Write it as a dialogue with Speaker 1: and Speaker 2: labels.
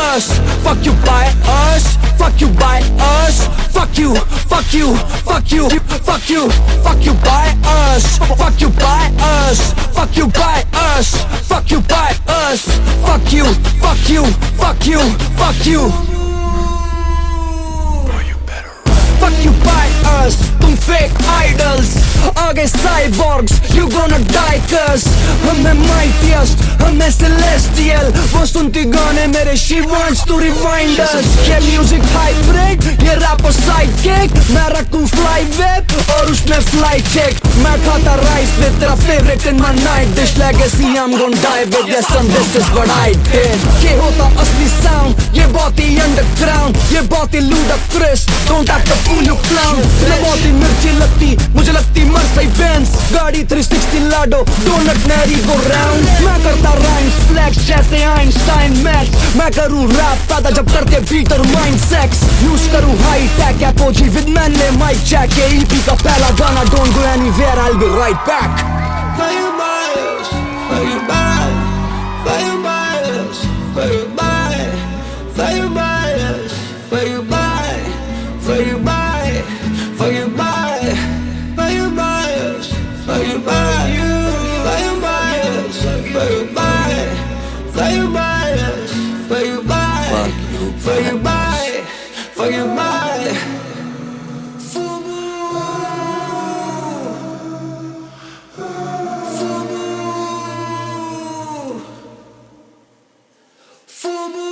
Speaker 1: us. Fuck you by us. Fuck you by us. Fuck you, fuck you, fuck you, fuck you, fuck you by us. Fuck you by us. Fuck you by us. Fuck you by us. Fuck you, fuck you, fuck you, fuck you. Fuck you by us, तुम fake idols. आगे cyborgs, you gonna die cause हमें mightiest, हमें celestial. वो सुनती गाने मेरे, she wants to rewind us. ये music hybrid, ये rapper sidekick. मैं रखूं fly whip और उसमें fly chick. मैं खाता rice with तेरा favorite in my night dish. Legacy I'm gonna die with, yes and this is what I did. ये होता असली sound, ये बहुत ही underground, ये बहुत ही ludicrous. Don't act a fool you clown. मैं बहुत ही मिर्ची लगती, मुझे लगती Mercedes-Benz गाड़ी 360 लाडो, donut merry go round. मैं करता rhymes flex जैसे Einstein Max. मैं करूँ rap पैदा जब करते beat और mind sex. Use करूँ high tech apogee with manly mic check. ये EP का पहला गाना, don't go anywhere, I'll be right back.
Speaker 2: Fly you by us, fly you by, fly you by us, fly you by, fly you by us, fly you by, fly you by, fly you by, fly you by us, fly you by you, fly you by us, fly you by, fly you by us, fly you by, fly you by, fly you by. FUBU